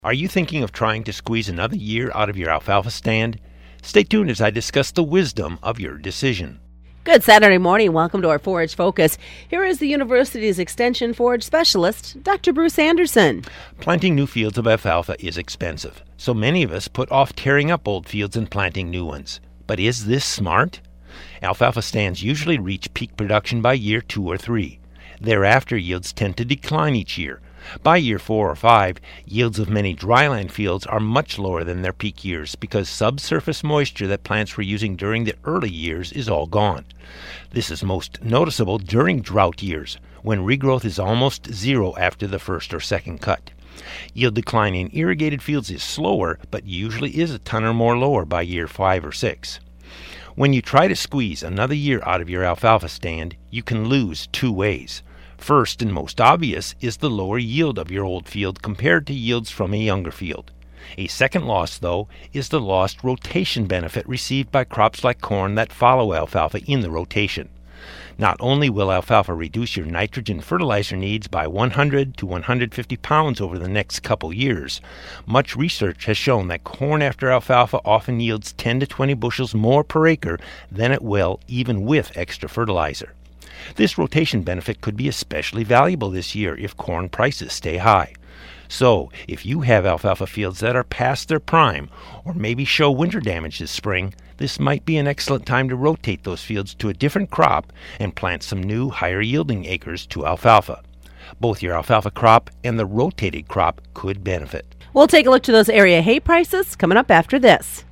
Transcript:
Are you thinking of trying to squeeze another year out of your alfalfa stand? Stay tuned as I discuss the wisdom of your decision. Good Saturday morning. Welcome to our Forage Focus. Here is the university's Extension Forage Specialist, Dr. Bruce Anderson. Planting new fields of alfalfa is expensive, so many of us put off tearing up old fields and planting new ones. But is this smart? Alfalfa stands usually reach peak production by year 2 or 3. Thereafter, yields tend to decline each year. By year 4 or 5, yields of many dryland fields are much lower than their peak years because subsurface moisture that plants were using during the early years is all gone. This is most noticeable during drought years, when regrowth is almost zero after the first or second cut. Yield decline in irrigated fields is slower, but usually is a ton or more lower by year 5 or 6. When you try to squeeze another year out of your alfalfa stand, you can lose 2 ways. First and most obvious is the lower yield of your old field compared to yields from a younger field. A second loss, though, is the lost rotation benefit received by crops like corn that follow alfalfa in the rotation. Not only will alfalfa reduce your nitrogen fertilizer needs by 100 to 150 pounds over the next couple years, much research has shown that corn after alfalfa often yields 10 to 20 bushels more per acre than it will even with extra fertilizer. This rotation benefit could be especially valuable this year if corn prices stay high. So, if you have alfalfa fields that are past their prime, or maybe show winter damage this spring, this might be an excellent time to rotate those fields to a different crop and plant some new, higher-yielding acres to alfalfa. Both your alfalfa crop and the rotated crop could benefit. We'll take a look to those area hay prices coming up after this.